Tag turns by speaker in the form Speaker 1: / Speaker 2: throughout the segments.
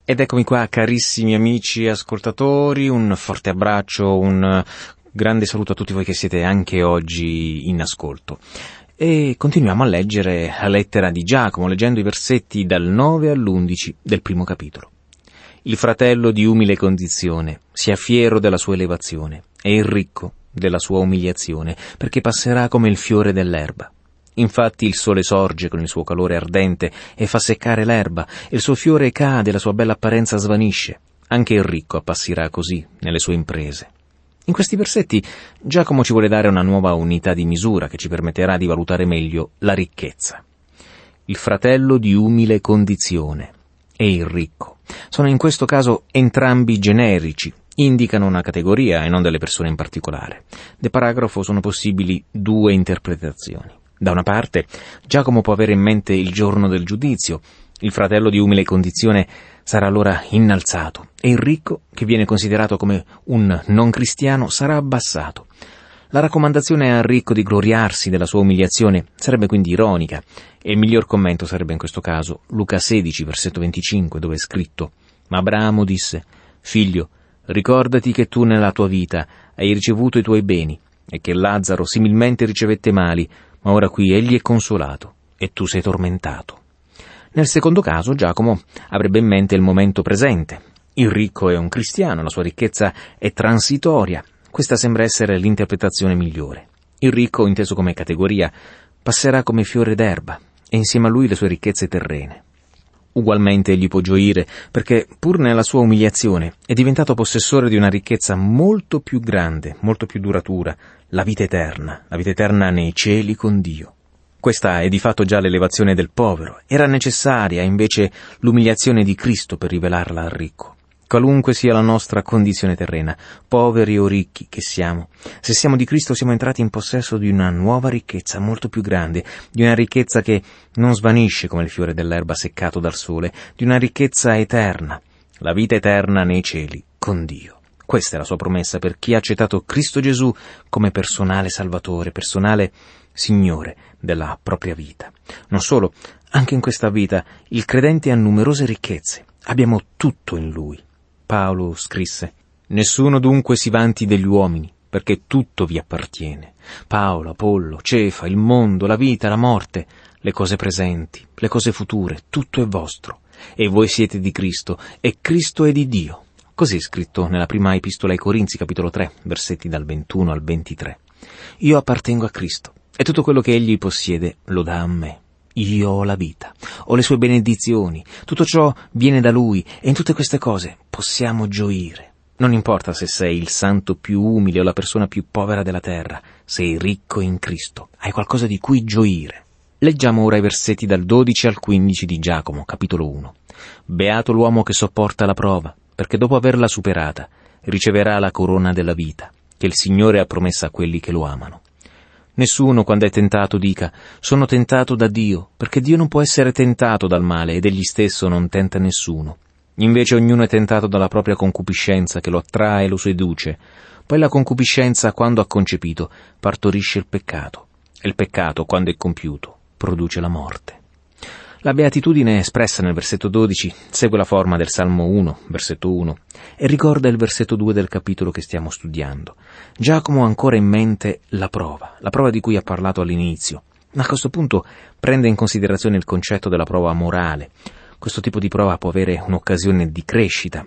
Speaker 1: Ed eccomi qua, carissimi amici ascoltatori, un forte abbraccio, un grande saluto a tutti voi che siete anche oggi in ascolto. E continuiamo a leggere la lettera di Giacomo, leggendo i versetti dal 9 all'11 del primo capitolo. Il fratello di umile condizione sia fiero della sua elevazione e il ricco della sua umiliazione, perché passerà come il fiore dell'erba. Infatti il sole sorge con il suo calore ardente e fa seccare l'erba, e il suo fiore cade, la sua bella apparenza svanisce. Anche il ricco appassirà così nelle sue imprese. In questi versetti Giacomo ci vuole dare una nuova unità di misura che ci permetterà di valutare meglio la ricchezza. Il fratello di umile condizione e il ricco sono in questo caso entrambi generici, indicano una categoria e non delle persone in particolare. Del paragrafo sono possibili due interpretazioni. Da una parte, Giacomo può avere in mente il giorno del giudizio. Il fratello di umile condizione sarà allora innalzato e il ricco, che viene considerato come un non cristiano, sarà abbassato. La raccomandazione al ricco di gloriarsi della sua umiliazione sarebbe quindi ironica, e il miglior commento sarebbe in questo caso Luca 16, versetto 25, dove è scritto: «Ma Abramo disse: Figlio, ricordati che tu nella tua vita hai ricevuto i tuoi beni, e che Lazzaro similmente ricevette mali, ma ora qui egli è consolato, e tu sei tormentato». Nel secondo caso Giacomo avrebbe in mente il momento presente. Il ricco è un cristiano, la sua ricchezza è transitoria. Questa sembra essere l'interpretazione migliore. Il ricco, inteso come categoria, passerà come fiore d'erba, e insieme a lui le sue ricchezze terrene. Ugualmente egli può gioire, perché pur nella sua umiliazione è diventato possessore di una ricchezza molto più grande, molto più duratura, la vita eterna nei cieli con Dio. Questa è di fatto già l'elevazione del povero. Era necessaria invece l'umiliazione di Cristo per rivelarla al ricco. Qualunque sia la nostra condizione terrena, poveri o ricchi che siamo, se siamo di Cristo siamo entrati in possesso di una nuova ricchezza molto più grande, di una ricchezza che non svanisce come il fiore dell'erba seccato dal sole, di una ricchezza eterna, la vita eterna nei cieli con Dio. Questa è la sua promessa per chi ha accettato Cristo Gesù come personale Salvatore, personale Signore della propria vita. Non solo, anche in questa vita il credente ha numerose ricchezze. Abbiamo tutto in Lui. Paolo scrisse: «Nessuno dunque si vanti degli uomini, perché tutto vi appartiene. Paolo, Apollo, Cefa, il mondo, la vita, la morte, le cose presenti, le cose future, tutto è vostro. E voi siete di Cristo, e Cristo è di Dio». Così è scritto nella prima epistola ai Corinzi, capitolo 3, versetti dal 21 al 23. Io appartengo a Cristo, e tutto quello che Egli possiede lo dà a me. Io ho la vita, ho le sue benedizioni, tutto ciò viene da Lui, e in tutte queste cose possiamo gioire. Non importa se sei il santo più umile o la persona più povera della terra, sei ricco in Cristo, hai qualcosa di cui gioire. Leggiamo ora i versetti dal 12 al 15 di Giacomo, capitolo 1. Beato l'uomo che sopporta la prova, perché dopo averla superata riceverà la corona della vita, che il Signore ha promessa a quelli che lo amano. Nessuno, quando è tentato, dica: sono tentato da Dio, perché Dio non può essere tentato dal male ed egli stesso non tenta nessuno. Invece ognuno è tentato dalla propria concupiscenza che lo attrae e lo seduce. Poi la concupiscenza, quando ha concepito, partorisce il peccato. E il peccato, quando è compiuto, produce la morte. La beatitudine espressa nel versetto 12 segue la forma del Salmo 1, versetto 1, e ricorda il versetto 2 del capitolo che stiamo studiando. Giacomo ha ancora in mente la prova di cui ha parlato all'inizio, ma a questo punto prende in considerazione il concetto della prova morale. Questo tipo di prova può avere un'occasione di crescita.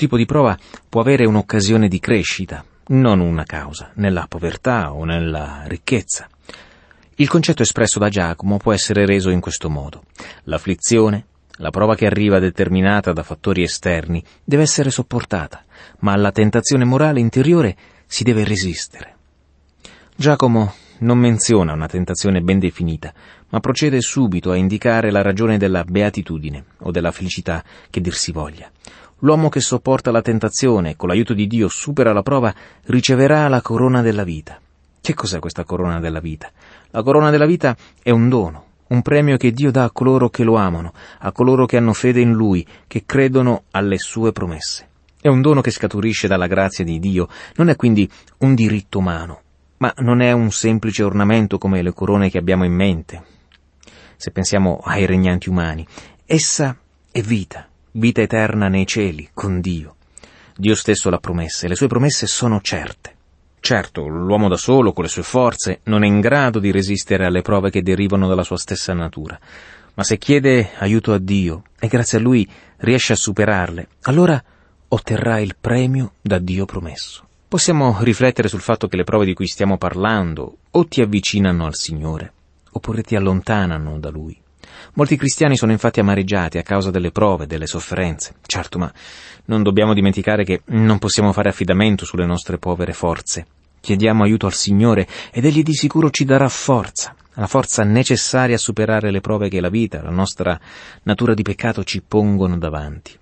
Speaker 1: Non una causa, nella povertà o nella ricchezza. Il concetto espresso da Giacomo può essere reso in questo modo: l'afflizione, la prova che arriva determinata da fattori esterni, deve essere sopportata, ma alla tentazione morale interiore si deve resistere. Giacomo non menziona una tentazione ben definita, ma procede subito a indicare la ragione della beatitudine o della felicità che dir si voglia. L'uomo che sopporta la tentazione e con l'aiuto di Dio supera la prova riceverà la corona della vita. Che cos'è questa corona della vita? La corona della vita è un dono, un premio che Dio dà a coloro che lo amano, a coloro che hanno fede in Lui, che credono alle sue promesse. È un dono che scaturisce dalla grazia di Dio, non è quindi un diritto umano, ma non è un semplice ornamento come le corone che abbiamo in mente. Se pensiamo ai regnanti umani, essa è vita, vita eterna nei cieli, con Dio. Dio stesso l'ha promessa e le sue promesse sono certe. Certo, l'uomo da solo, con le sue forze, non è in grado di resistere alle prove che derivano dalla sua stessa natura. Ma se chiede aiuto a Dio e grazie a Lui riesce a superarle, allora otterrà il premio da Dio promesso. Possiamo riflettere sul fatto che le prove di cui stiamo parlando o ti avvicinano al Signore, oppure ti allontanano da Lui. Molti cristiani sono infatti amareggiati a causa delle prove, delle sofferenze. Certo, ma non dobbiamo dimenticare che non possiamo fare affidamento sulle nostre povere forze. Chiediamo aiuto al Signore ed Egli di sicuro ci darà forza, la forza necessaria a superare le prove che la vita, la nostra natura di peccato ci pongono davanti.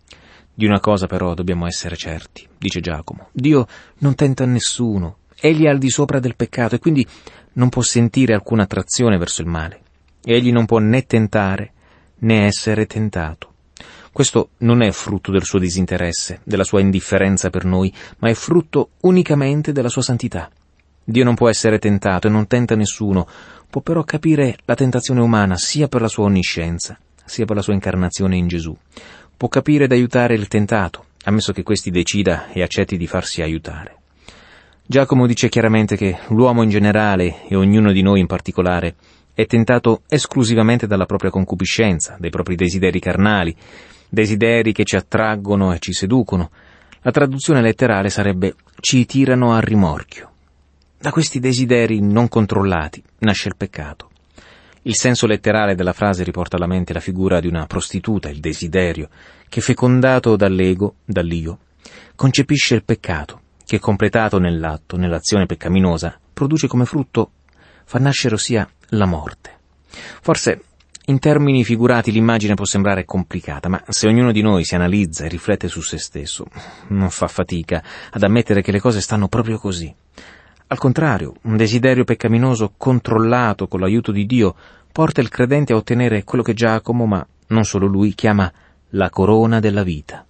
Speaker 1: Di una cosa però dobbiamo essere certi, dice Giacomo. Dio non tenta nessuno, Egli è al di sopra del peccato e quindi non può sentire alcuna attrazione verso il male. Egli non può né tentare né essere tentato. Questo non è frutto del suo disinteresse, della sua indifferenza per noi, ma è frutto unicamente della sua santità. Dio non può essere tentato e non tenta nessuno, può però capire la tentazione umana sia per la sua onniscienza, sia per la sua incarnazione in Gesù. Può capire ed aiutare il tentato, ammesso che questi decida e accetti di farsi aiutare. Giacomo dice chiaramente che l'uomo in generale, e ognuno di noi in particolare, è tentato esclusivamente dalla propria concupiscenza, dai propri desideri carnali, desideri che ci attraggono e ci seducono. La traduzione letterale sarebbe «ci tirano a rimorchio». Da questi desideri non controllati nasce il peccato. Il senso letterale della frase riporta alla mente la figura di una prostituta, il desiderio, che fecondato dall'ego, dall'io, concepisce il peccato, che completato nell'atto, nell'azione peccaminosa, produce come frutto, fa nascere ossia la morte. Forse in termini figurati l'immagine può sembrare complicata, ma se ognuno di noi si analizza e riflette su se stesso, non fa fatica ad ammettere che le cose stanno proprio così. Al contrario, un desiderio peccaminoso controllato con l'aiuto di Dio porta il credente a ottenere quello che Giacomo, ma non solo lui, chiama la corona della vita.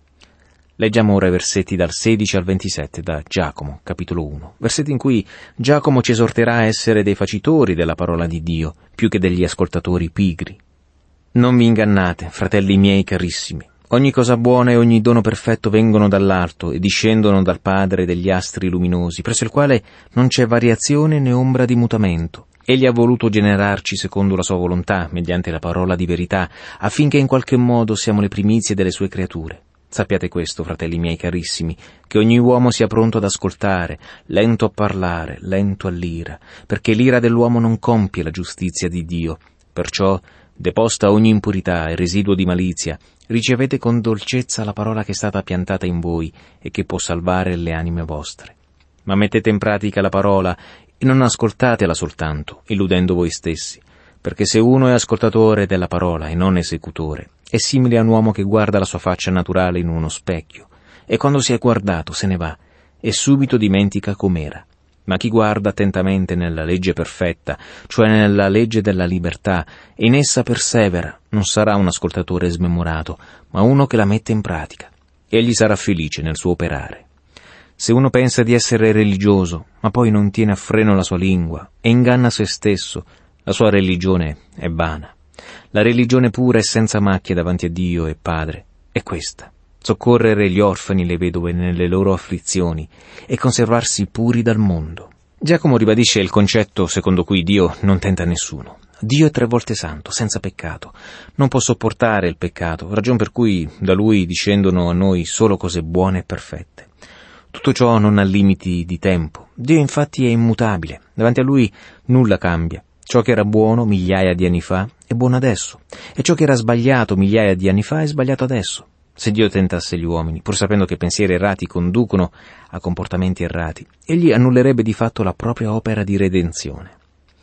Speaker 1: Leggiamo ora i versetti dal 16 al 27 da Giacomo, capitolo 1, versetti in cui Giacomo ci esorterà a essere dei facitori della parola di Dio, più che degli ascoltatori pigri. Non vi ingannate, fratelli miei carissimi. Ogni cosa buona e ogni dono perfetto vengono dall'alto e discendono dal Padre degli astri luminosi, presso il quale non c'è variazione né ombra di mutamento. Egli ha voluto generarci secondo la sua volontà, mediante la parola di verità, affinché in qualche modo siamo le primizie delle sue creature. Sappiate questo, fratelli miei carissimi, che ogni uomo sia pronto ad ascoltare, lento a parlare, lento all'ira, perché l'ira dell'uomo non compie la giustizia di Dio. Perciò, deposta ogni impurità e residuo di malizia, ricevete con dolcezza la parola che è stata piantata in voi e che può salvare le anime vostre. Ma mettete in pratica la parola e non ascoltatela soltanto, illudendo voi stessi, perché se uno è ascoltatore della parola e non esecutore, è simile a un uomo che guarda la sua faccia naturale in uno specchio, e quando si è guardato se ne va, e subito dimentica com'era. Ma chi guarda attentamente nella legge perfetta, cioè nella legge della libertà, e in essa persevera, non sarà un ascoltatore smemorato, ma uno che la mette in pratica. Egli sarà felice nel suo operare. Se uno pensa di essere religioso, ma poi non tiene a freno la sua lingua, e inganna se stesso, la sua religione è vana. La religione pura e senza macchia davanti a Dio e Padre è questa: soccorrere gli orfani e le vedove nelle loro afflizioni e conservarsi puri dal mondo. Giacomo ribadisce il concetto secondo cui Dio non tenta nessuno. Dio è 3 volte santo, senza peccato. Non può sopportare il peccato, ragion per cui da Lui discendono a noi solo cose buone e perfette. Tutto ciò non ha limiti di tempo. Dio infatti è immutabile. Davanti a Lui nulla cambia. Ciò che era buono migliaia di anni fa è buono adesso, e ciò che era sbagliato migliaia di anni fa è sbagliato adesso. Se Dio tentasse gli uomini, pur sapendo che pensieri errati conducono a comportamenti errati, egli annullerebbe di fatto la propria opera di redenzione.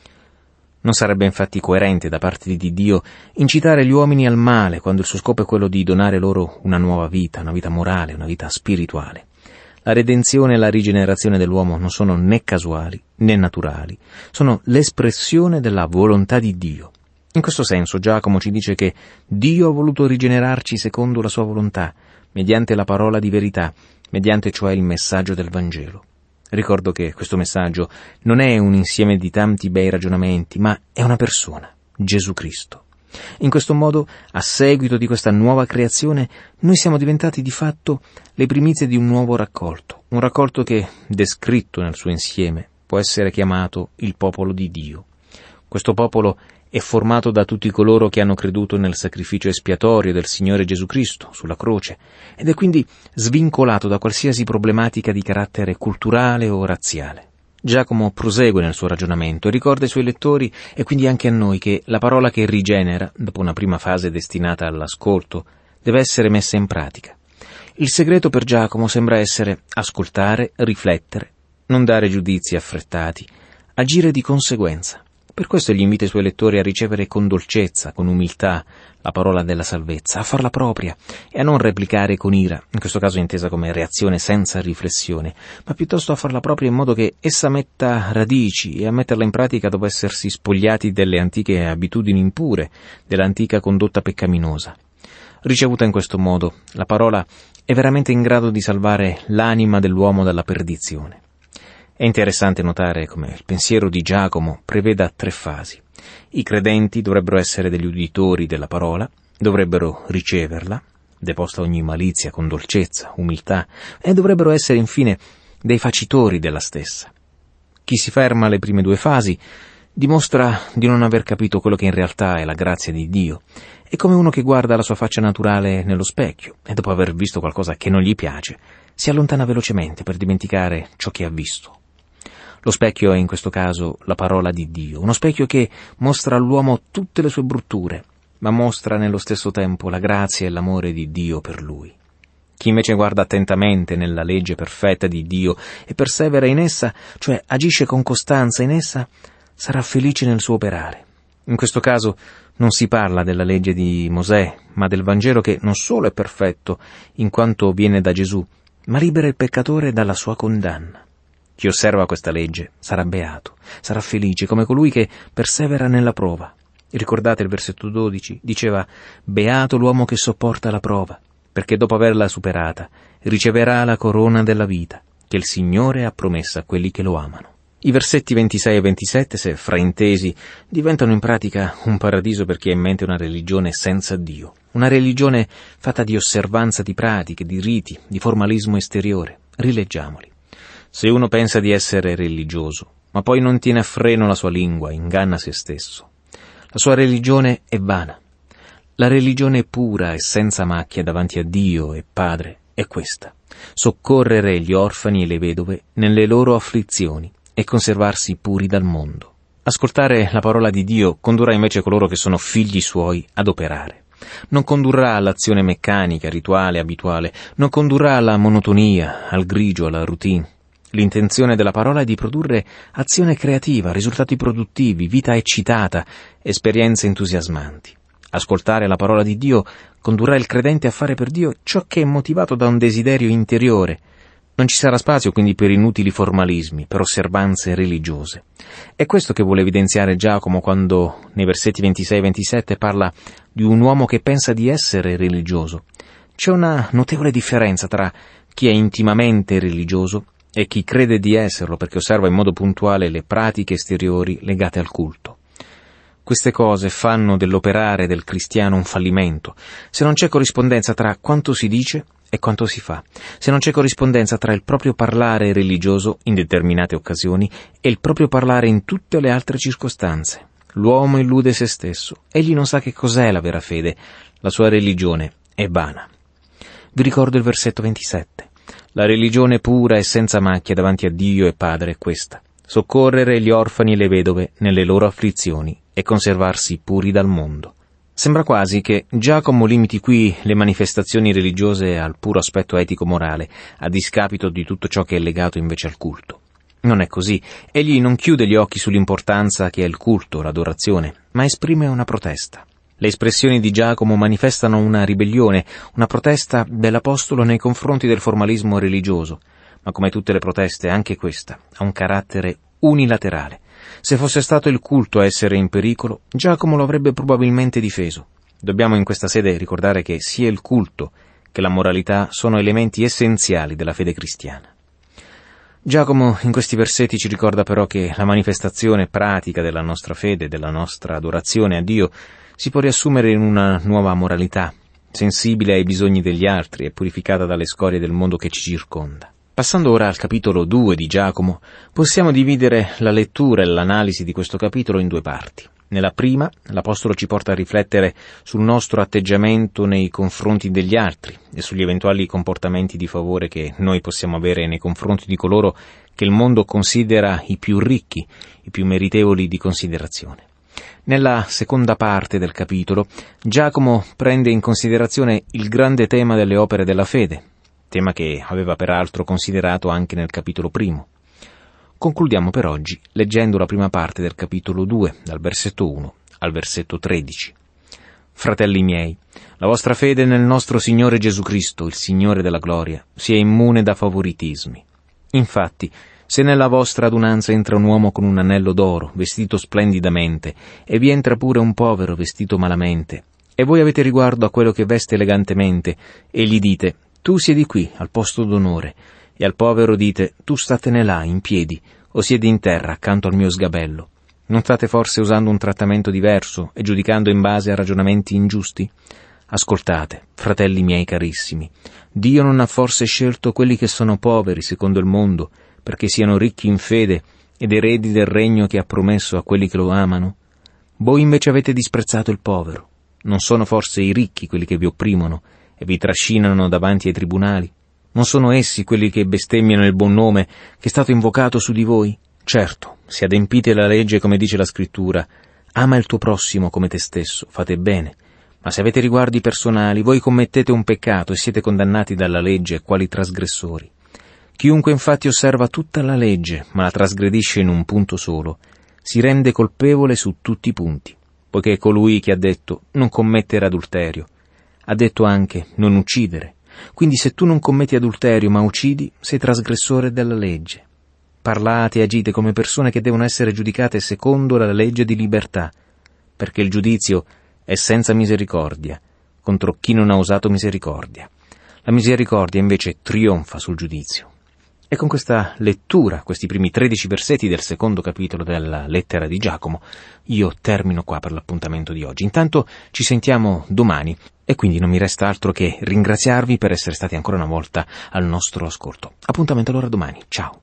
Speaker 1: Non sarebbe infatti coerente da parte di Dio incitare gli uomini al male quando il suo scopo è quello di donare loro una nuova vita, una vita morale, una vita spirituale. La redenzione e la rigenerazione dell'uomo non sono né casuali né naturali, sono l'espressione della volontà di Dio. In questo senso Giacomo ci dice che Dio ha voluto rigenerarci secondo la sua volontà, mediante la parola di verità, mediante cioè il messaggio del Vangelo. Ricordo che questo messaggio non è un insieme di tanti bei ragionamenti, ma è una persona, Gesù Cristo. In questo modo, a seguito di questa nuova creazione, noi siamo diventati di fatto le primizie di un nuovo raccolto, un raccolto che, descritto nel suo insieme, può essere chiamato il popolo di Dio. Questo popolo è formato da tutti coloro che hanno creduto nel sacrificio espiatorio del Signore Gesù Cristo sulla croce ed è quindi svincolato da qualsiasi problematica di carattere culturale o razziale. Giacomo prosegue nel suo ragionamento e ricorda ai suoi lettori e quindi anche a noi che la parola che rigenera, dopo una prima fase destinata all'ascolto, deve essere messa in pratica. Il segreto per Giacomo sembra essere ascoltare, riflettere, non dare giudizi affrettati, agire di conseguenza. Per questo egli invita i suoi lettori a ricevere con dolcezza, con umiltà, la parola della salvezza, a farla propria e a non replicare con ira, in questo caso intesa come reazione senza riflessione, ma piuttosto a farla propria in modo che essa metta radici e a metterla in pratica dopo essersi spogliati delle antiche abitudini impure, dell'antica condotta peccaminosa. Ricevuta in questo modo, la parola è veramente in grado di salvare l'anima dell'uomo dalla perdizione. È interessante notare come il pensiero di Giacomo preveda 3 fasi. I credenti dovrebbero essere degli uditori della parola, dovrebbero riceverla, deposta ogni malizia con dolcezza, umiltà, e dovrebbero essere infine dei facitori della stessa. Chi si ferma alle prime 2 fasi dimostra di non aver capito quello che in realtà è la grazia di Dio. È come uno che guarda la sua faccia naturale nello specchio e dopo aver visto qualcosa che non gli piace, si allontana velocemente per dimenticare ciò che ha visto. Lo specchio è in questo caso la parola di Dio, uno specchio che mostra all'uomo tutte le sue brutture, ma mostra nello stesso tempo la grazia e l'amore di Dio per lui. Chi invece guarda attentamente nella legge perfetta di Dio e persevera in essa, cioè agisce con costanza in essa, sarà felice nel suo operare. In questo caso non si parla della legge di Mosè, ma del Vangelo che non solo è perfetto, in quanto viene da Gesù, ma libera il peccatore dalla sua condanna. Chi osserva questa legge sarà beato, sarà felice come colui che persevera nella prova. Ricordate il versetto 12? Diceva: «Beato l'uomo che sopporta la prova, perché dopo averla superata riceverà la corona della vita, che il Signore ha promessa a quelli che lo amano». I versetti 26 e 27, se fraintesi, diventano in pratica un paradiso per chi ha in mente una religione senza Dio, una religione fatta di osservanza di pratiche, di riti, di formalismo esteriore. Rileggiamoli. Se uno pensa di essere religioso, ma poi non tiene a freno la sua lingua, inganna se stesso. La sua religione è vana. La religione pura e senza macchia davanti a Dio e Padre è questa: soccorrere gli orfani e le vedove nelle loro afflizioni e conservarsi puri dal mondo. Ascoltare la parola di Dio condurrà invece coloro che sono figli suoi ad operare. Non condurrà all'azione meccanica, rituale, abituale, non condurrà alla monotonia, al grigio, alla routine. L'intenzione della parola è di produrre azione creativa, risultati produttivi, vita eccitata, esperienze entusiasmanti. Ascoltare la parola di Dio condurrà il credente a fare per Dio ciò che è motivato da un desiderio interiore. Non ci sarà spazio quindi per inutili formalismi, per osservanze religiose. È questo che vuole evidenziare Giacomo quando nei versetti 26 e 27 parla di un uomo che pensa di essere religioso. C'è una notevole differenza tra chi è intimamente religioso e chi crede di esserlo perché osserva in modo puntuale le pratiche esteriori legate al culto. Queste cose fanno dell'operare del cristiano un fallimento, se non c'è corrispondenza tra quanto si dice e quanto si fa, se non c'è corrispondenza tra il proprio parlare religioso in determinate occasioni e il proprio parlare in tutte le altre circostanze. L'uomo illude se stesso, egli non sa che cos'è la vera fede, la sua religione è vana. Vi ricordo il versetto 27. La religione pura e senza macchia davanti a Dio e Padre è questa: soccorrere gli orfani e le vedove nelle loro afflizioni e conservarsi puri dal mondo. Sembra quasi che Giacomo limiti qui le manifestazioni religiose al puro aspetto etico-morale, a discapito di tutto ciò che è legato invece al culto. Non è così. Egli non chiude gli occhi sull'importanza che è il culto, l'adorazione, ma esprime una protesta. Le espressioni di Giacomo manifestano una ribellione, una protesta dell'Apostolo nei confronti del formalismo religioso, ma come tutte le proteste anche questa ha un carattere unilaterale. Se fosse stato il culto a essere in pericolo, Giacomo lo avrebbe probabilmente difeso. Dobbiamo in questa sede ricordare che sia il culto che la moralità sono elementi essenziali della fede cristiana. Giacomo in questi versetti ci ricorda però che la manifestazione pratica della nostra fede, della nostra adorazione a Dio, si può riassumere in una nuova moralità, sensibile ai bisogni degli altri e purificata dalle scorie del mondo che ci circonda. Passando ora al capitolo 2 di Giacomo, possiamo dividere la lettura e l'analisi di questo capitolo in due parti. Nella prima, l'Apostolo ci porta a riflettere sul nostro atteggiamento nei confronti degli altri e sugli eventuali comportamenti di favore che noi possiamo avere nei confronti di coloro che il mondo considera i più ricchi, i più meritevoli di considerazione. Nella seconda parte del capitolo, Giacomo prende in considerazione il grande tema delle opere della fede, tema che aveva peraltro considerato anche nel capitolo primo. Concludiamo per oggi leggendo la prima parte del capitolo 2, dal versetto 1 al versetto 13. Fratelli miei, la vostra fede nel nostro Signore Gesù Cristo, il Signore della gloria, sia immune da favoritismi. Infatti, se nella vostra adunanza entra un uomo con un anello d'oro, vestito splendidamente, e vi entra pure un povero vestito malamente, e voi avete riguardo a quello che veste elegantemente, e gli dite, tu siedi qui, al posto d'onore, e al povero dite, tu statene là, in piedi, o siedi in terra, accanto al mio sgabello. Non state forse usando un trattamento diverso e giudicando in base a ragionamenti ingiusti? Ascoltate, fratelli miei carissimi, Dio non ha forse scelto quelli che sono poveri secondo il mondo, perché siano ricchi in fede ed eredi del regno che ha promesso a quelli che lo amano? Voi invece avete disprezzato il povero. Non sono forse i ricchi quelli che vi opprimono e vi trascinano davanti ai tribunali? Non sono essi quelli che bestemmiano il buon nome che è stato invocato su di voi? Certo, se adempite la legge come dice la Scrittura, ama il tuo prossimo come te stesso, fate bene. Ma se avete riguardi personali, voi commettete un peccato e siete condannati dalla legge quali trasgressori. Chiunque infatti osserva tutta la legge, ma la trasgredisce in un punto solo, si rende colpevole su tutti i punti, poiché colui che ha detto non commettere adulterio, ha detto anche non uccidere. Quindi se tu non commetti adulterio ma uccidi, sei trasgressore della legge. Parlate e agite come persone che devono essere giudicate secondo la legge di libertà, perché il giudizio è senza misericordia, contro chi non ha usato misericordia. La misericordia invece trionfa sul giudizio. E con questa lettura, questi primi 13 versetti del secondo capitolo della lettera di Giacomo, io termino qua per l'appuntamento di oggi. Intanto ci sentiamo domani e quindi non mi resta altro che ringraziarvi per essere stati ancora una volta al nostro ascolto. Appuntamento allora domani. Ciao!